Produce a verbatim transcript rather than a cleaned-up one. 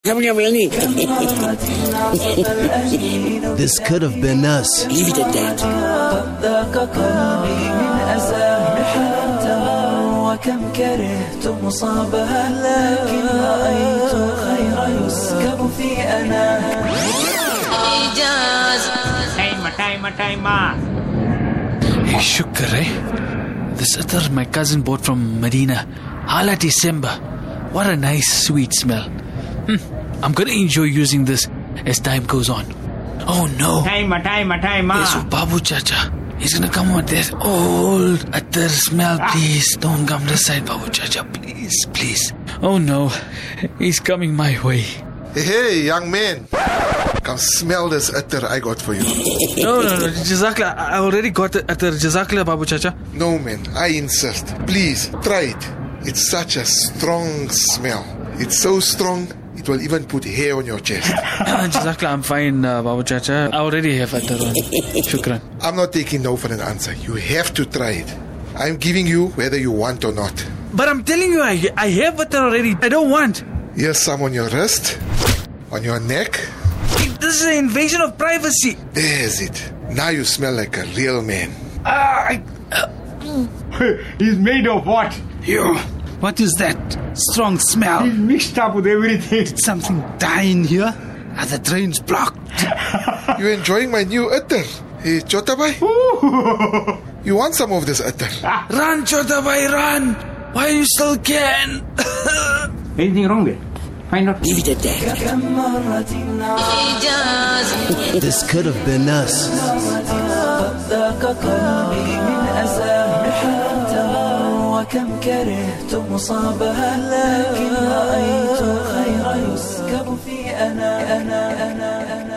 This could have been us. Leave it at that. وكم كرهت مصابها لكن رأيت الخير يسكب في أنا Time, time, time. Hey, Shukr, eh? This attar my cousin bought from Medina. Hala December. What a nice, sweet smell. Hmm. I'm gonna enjoy using this as time goes on. Oh no. Time, time, time. Yes, oh, Babu Chacha. He's gonna come with this old attar smell. Please don't come this side, Babu Chacha. Please, please. Oh no. He's coming my way. Hey, young man. Come smell this attar I got for you. No, no, no. Jazakla. I already got the attar. Jazakla, Babu Chacha. No, man. I insist. Please, try it. It's such a strong smell. It's so strong, it will even put hair on your chest. uh, Jazakla, I'm fine, uh, Babu Chacha. I already have attar on. Shukran. I'm not taking no for an answer. You have to try it. I'm giving you whether you want or not. But I'm telling you, I, I have attar already. I don't want. Here's some on your wrist, on your neck. This is an invasion of privacy. There's it. Now you smell like a real man. Ah, I, uh, He's made of what? You. What is that strong smell? He's mixed up with everything. Did something die in here? Are the drains blocked? You enjoying my new attar? Hey, Chotabai? You want some of this attar? Run, Chotabai, run! Why you still can? Anything wrong there? Find out. Leave it at that. This could have been us. وكم كرهت مصابها لكن رأيت الخير يسكب في أنا أنا أنا أنا